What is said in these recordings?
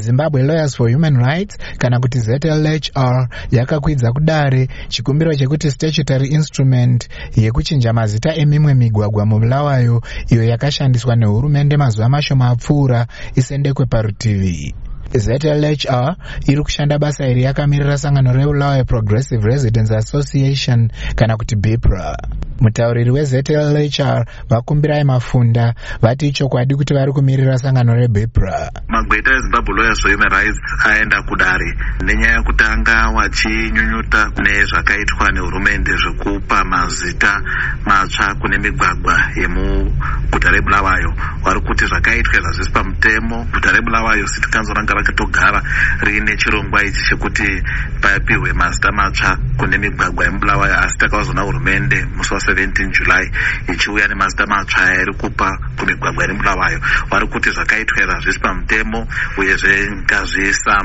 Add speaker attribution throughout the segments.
Speaker 1: Zimbabwe Lawyers for Human Rights kana kuti ZLHR yakakwidza kudare chikumbiro chekuti statutory instrument yekuchinja mazita emimwe migwagwa mubulawayo iyo yakashandiswa nehurumende mazuva mashoma apfuura isendekwe parutivi. ZLHR iri kushanda basa iri yakamirira sangano reBulawayo Progressive Residents Association kana kuti BIPRA. Mutauriri weZLHR vakumbirai Mafunda vati chokwadi kuti vari kumirira sangano reBIPRA.
Speaker 2: Magweta eZimbabwe Lawyers for Human Rights aenda kudare nenyaya yekutanga vachinyunyuta nezvakaitwa nehurumende zvekupa mazita matsva kune migwagwa yemuguta reBulawayo. Vari kuti zvakaitwa zvazvisi pamutemo. Guta reBulawayo City Council ranga rakatogara rine chirongwa ichi chekuti papihwe mazita matsva kune migwagwa yemuBulawayo, asi takavazona hurumende musi wa 17 July ichiuya nemazita matsva iri kupa kumigwagwa iri muBulawayo. Vari kuti zvakaitwa zvazvisi pamutemo uyezve ngazviisa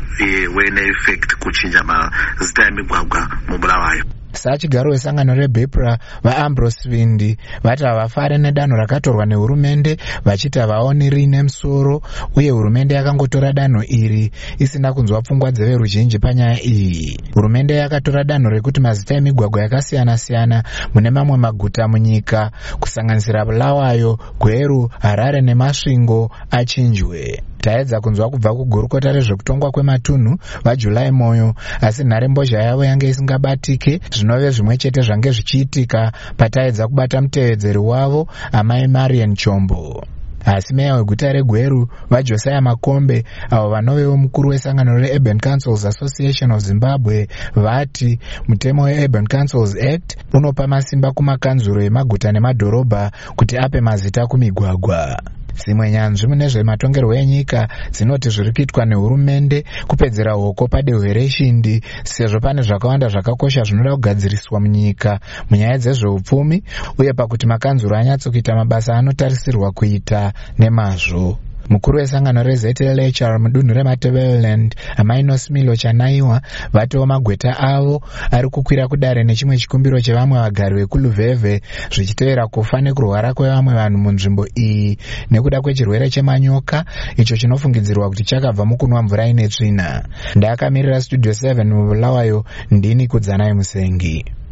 Speaker 2: wene effect kuchinja mazita emigwagwa muBulawayo.
Speaker 1: Sachigaro wesangano reBIPRA vaAmbrose Vindi vati havafare nedanho rakatorwa nehurumende vachiti havaoni rine musoro uye hurumende yakangotora danho iri isina kunzwa pfungwa dzeveruzhinji panyaya iyi. Hurumende yakatora danho rekuti mazita emigwagwa yakasiyana-siyana mune mamwe maguta munyika kusanganisira Bulawayo, Gweru, Harare neMasvingo achinjwe. Taedza kunzwa kubva kugurukota rezvekutongwa kwematunhu vaJulai Moyo, asi nharembozha yavo yange isingabatike zvinove zvimwe chete zvange zvichiitika pataedza kubata mutevedzeri wavo amai Marian Chombo. Asi meya weguta reGweru vaJosiah Makombe avo vanovewo mukuru wesangano reUrban Councils Association of Zimbabwe vati mutemo weUrban Councils Act unopa masimba kumakanzuro emaguta nemadhorobha kuti ape mazita kumigwagwa. Zimwe nyanzvi mune zvematongerwo enyika dzinoti zviri kuitwa nehurumende kupedzera hoko padehwe reshindi sezvo pane zvakawanda zvakakosha zvinoda kugadziriswa munyika munyaya dzezveupfumi uye pakuti makanzuro anyatsokuita mabasa anotarisirwa kuita nemazvo. Mukuru wesangano reZLHR mudunhu reMatabeleland Amaino Smilo Chanaiwa vatiwo magweta avo ari kukwira kudare nechimwe chikumbiro chevamwe vagari vekuLuveve zvichitevera kufa nekurwara kwevamwe vanhu munzvimbo iyi nekuda kwechirwere chemanyoka icho chinofungidzirwa kuti chakabva mukunwa mvura ine tsvina. Ndakamirira Studio 7 muBulawayo, ndini Kudzanai Musengi.